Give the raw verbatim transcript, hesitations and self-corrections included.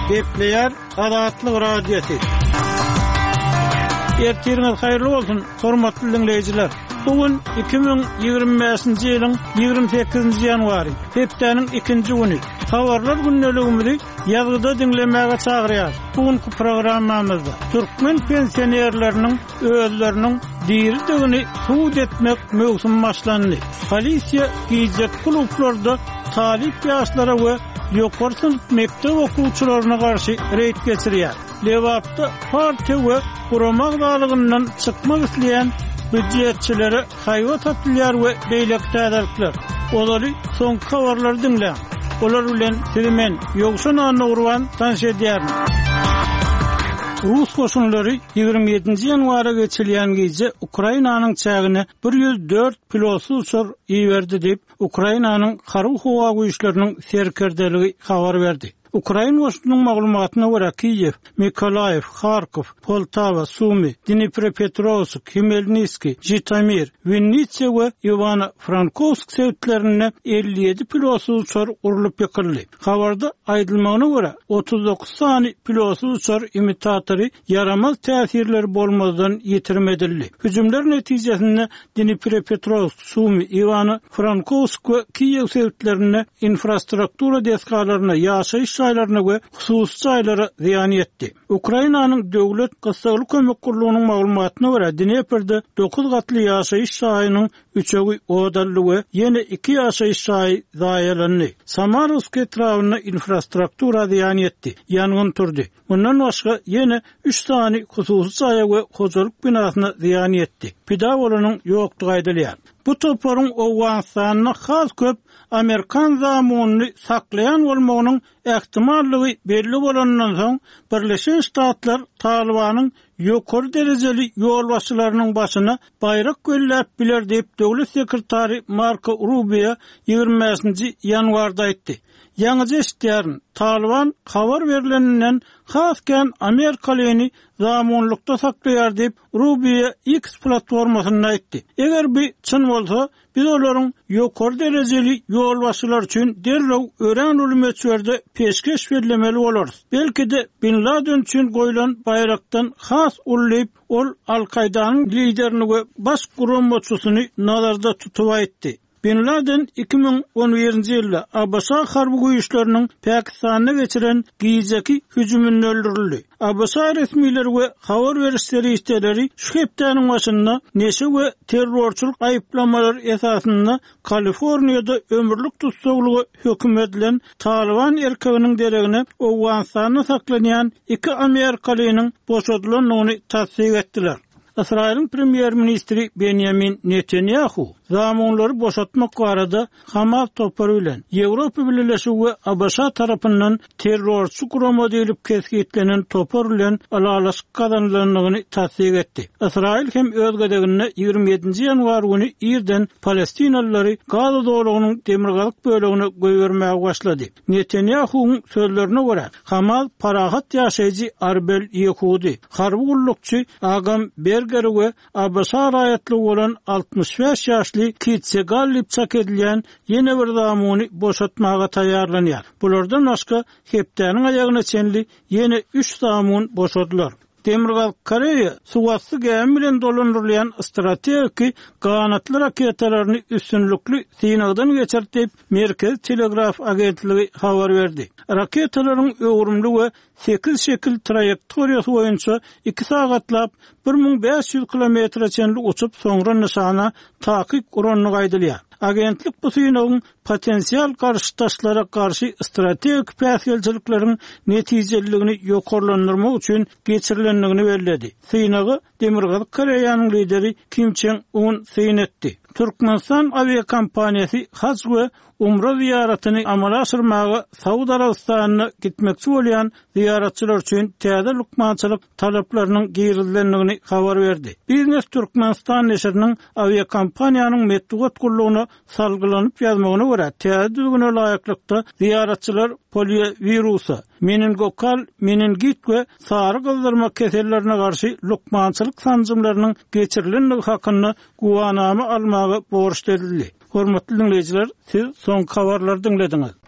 Gepleyer Adatlyk radiosu. Ertiriniz hayırlı olsun, hormatly dinleyijiler. Bugün iki bin ýygrimi beşinji ýylyň ýygrimi sekizinji ýanwary, hepdeniň ikinji güni. Habarlar günneligimizi ýazgyda dinlemäge çagyrýar. Bugünkü programmamyzda türkmen pensionerleriniň özleriniň diýerdigini suwd etmek mögsüm başlandy. Polisiýa giýjek klublarda talip ýaşlara we ýokary sınıf mektep okuwçylaryna garşy reýd geçirýär. Lewapda partiýa we guramak dalygyndan çykmak isleýän büdjetçilere haýwat atylýar we beýlek täderlikler. Olary soňky habarlary dinleň. Olar bilen sizimen ýogşan any urwan tanış edýär. Rus koşunlary ýygrimi ýedinji ýanwara geçirilýän gece Ukrainanyň çägine bir ýüz dört pilotsuz uçur iýerdi diýip Ukrainanyň Haryw howa güýçleriniň serkerdeligi habar berdi. Ukraina koşunyň maglumatyna görä Kiýew, Mykolaýew, Kharkiv, Poltava, Sumy, Dnipropetrovsk, Khmelnytski, Jitomir, Vinnitsa we Ivano-Frankivsk şäherlerine elli ýedi pilotsuz uçur urulyp ýekildi. Habarda aýdylmagyna görä otuz dokuz sany pilotsuz uçur imitatory yaramaz täsirleri bolmadan ýetirmedildi. Hüjümler netijesinde Dnipropetrovsk, Sumy, Ivano-Frankivsk we Kiýew şäherlerine infrastruktura deskalaryna ýaşaýyş şaýlaryna we hususy şaýlara ziýan ýetdi. Ukrainanyň döwlet gysgaly kömek gurulunyň maglumatyna görä Dneperde dokuz gatly ýaşaýyş şaýynyň üçegi odally we ýene iki ýaşaýyş şaý zaýalandy. Samarovsk etrawyna infrastruktura ziýan ýetdi, ýangyn turdy. Bundan başga ýene üç sany hususy şaýa we hojalyk binasyna ziýan ýetdi. Pida bolanyň ýokdugy aýdylýar. Bu toparyň Owganstanyna has köp Amerikan zamunyny saklayan bolmagynyň ähtimallygy belli bolandan soň Birleşen Ştatlar Talibanyň ýokary derejeli ýolbaşçylarynyň başyna bayrak göllläp biler diýip döwlet sekretary Marco Rubio ýygrimi beşinji ýanwarda aýtdy. Ýaňy eşitýärin Taliban habar berileninden hasken Amerikalyny zamunlukda saklaýar diýip Rubio X platformasyna aýtdy. Eger bu çyn bolsa, biz olaryň ýokary derejeli ýolbaşçylar üçin derrew ören ulumetswerde peşkeş berilemeli bolarys. Belki de Bin Laden üçin goýulan bayrakdan has ullayıp ol Al-Qaydanyň liderini we baş gurulmaçysyny nazarda tutup aýtdy. Bin Laden iki bin on birinji ýylda A B S harby güýçleriniň Pakistana geçiren giýjeki hüjümünde öldürildi. A B S resmileri we habar berişleri isteleri şu hepdeniň başynda neşe we terrorçylyk aýyplanmalar esasynda Kaliforniýada ömürlük tutsaglygy hökm edilen Taliban erkeginiň deregine Owganstanyna saklanýan iki Amerikalynyň boşadylynyny tasdik etdiler. İsrail'in premier ministri Benjamin Netanyahu zamanları boşaltmak barada Hamas topları bilen Ýewropa Birleşigi we A B S tarapyndan terrorçy gurama diýilip kesgitlenen topar bilen alalaşyk kazanylanyny tasdik etdi. İsrail hem öz gedegine ýygrimi ýedinji ýanwar güni ýerden Palestinalylary Gaza dowlagynyň demirgalyk bölegine goýbermäge başlady. Netanyahu'nun sözlerine görä Hamas parahat ýaşaýjy Arbel Yehudi, harby gullukçy Agam Berger we A B S raýatly bolan altmış beş ýaşly Kitse Gallip çak edilen ýene bir zamuny boşatmaga taýýarlanýar. Bulardan başga hepdeniň aýagyna çenli ýene üç zamun boşadylar. Demirgal Koreýa suwasty gäm bilen dolandyrylýan strategik ganatly raketalaryny üstünlükli synagdan geçirtip Merkez Telegraf agentligi habar berdi. Raketalaryň öwrümli we sekiz şekil trajektoriýasy boýunça iki sagatlap bir ming beş ýüz kilometr çenli uçup soňra nişana takyk uranyny gaýdylýar. Agentlik bu synagyň potensial garşytaşlara garşy strategik päsgelçilikleriň netijeligini ýokarlandyrmak üçin geçirilendigini bellädi. Synagy Demirgal Koreýanyň lideri Kim Jong-un syn etdi. Türkmenistan aviakompaniýasy Haj we Umra ziyaretini amala aşyrmaga Saudi Arabistanyna gitmekçi bolýan ziyaretçiler üçin täze lukmançylyk talaplarynyň giýrildiligini habar berdi. Biznes Türkmenistan neşriniň aviakompaniýanyň medeniýet gurulugyna salgylanyp ýazmagyna görä täze düzgüne laýyklykda ziyaretçiler poliovirusa, meningokal, meningit we sary gyzdyrma kesellerine garşy lukmançylyk sanjymlarynyň geçirilenligi hakynda guwanama almagy borçlydyldy. Hormatly dinleyijiler, siz soňky habarlary dinlediňiz.